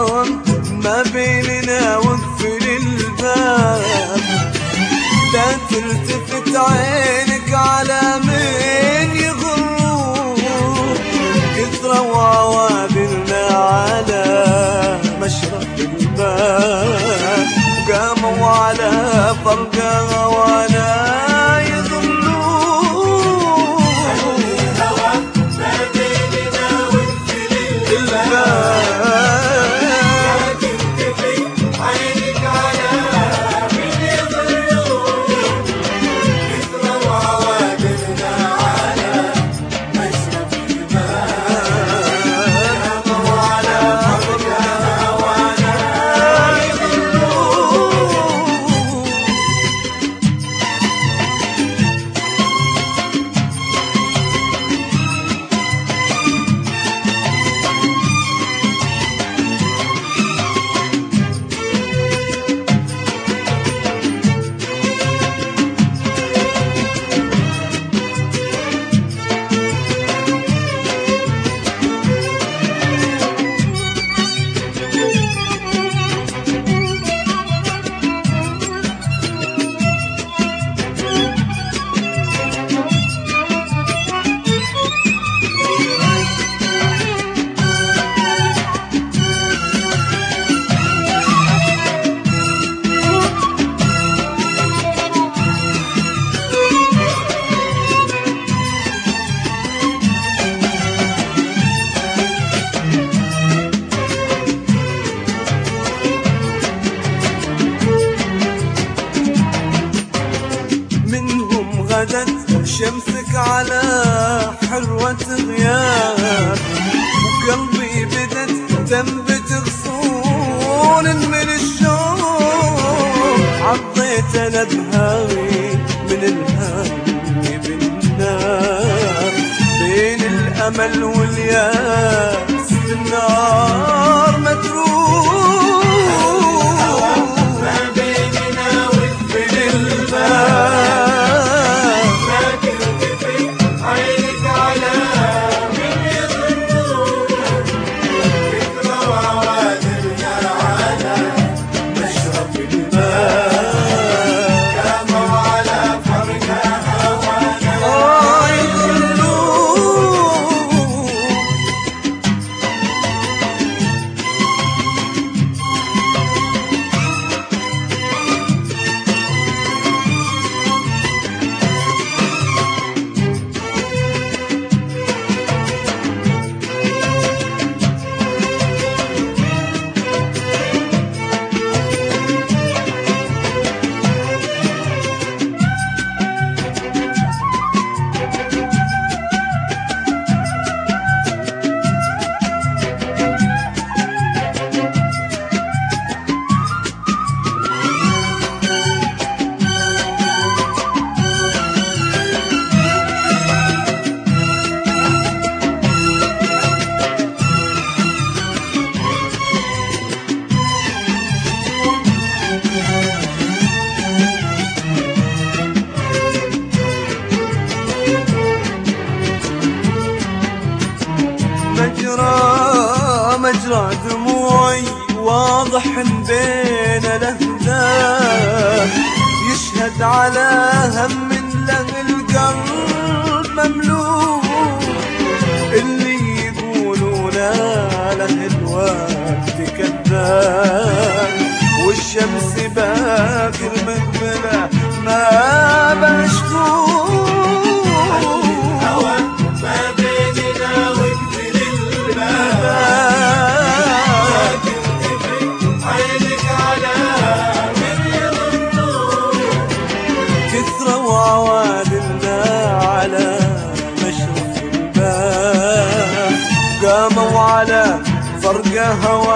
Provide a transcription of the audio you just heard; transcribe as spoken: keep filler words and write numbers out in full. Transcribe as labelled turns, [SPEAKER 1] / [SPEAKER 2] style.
[SPEAKER 1] الهوى ما بيننا واقفل الباب، لا تلتفت عينك على من يغروك، كثرة وعوابرنا على مشرق الباب، قاموا على فرقة وانا غدت شمسك على حروة غياب، وقلبي بدت تنبت غصون من الشوق، عضيت انا بهاوي من الهم بالنار، بين الامل والياس النار متروك، مجرى دموعي واضح بين الأهداف، يشهد على هم له القلب مملوك، اللي يقولوا لا له الوقت كذاب، والشمس باكر مقبلة ما بشكوك، قاموا على فرقة هوا